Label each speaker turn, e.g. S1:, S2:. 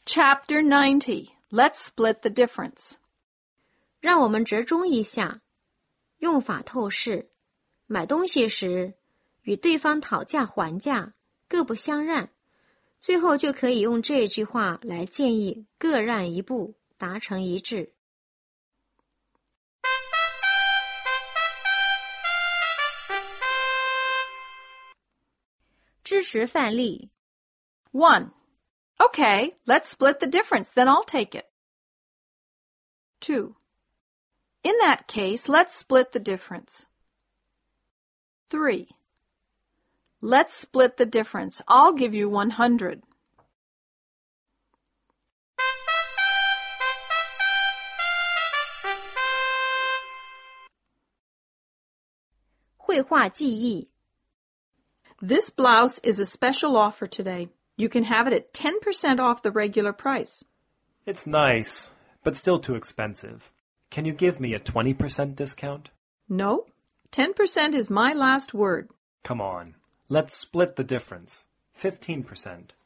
S1: Chapter 90. Let's split the difference.
S2: 让我们折中一下，用法透视。买东西时，与对方讨价还价，各不相让，最后就可以用这句话来建议各让一步，达成一致。支持范例
S1: 1. Okay, let's split the difference, then I'll take it. 2. In that case, let's split the difference. 3. Let's split the difference. I'll give you 100.
S2: 绘画技艺
S1: This blouse is a special offer today. You can have it at 10% off the regular price.
S3: It's nice, but still too expensive. Can you give me a 20% discount?
S1: No, 10% is my last word.
S3: Come on, let's split the difference. 15%.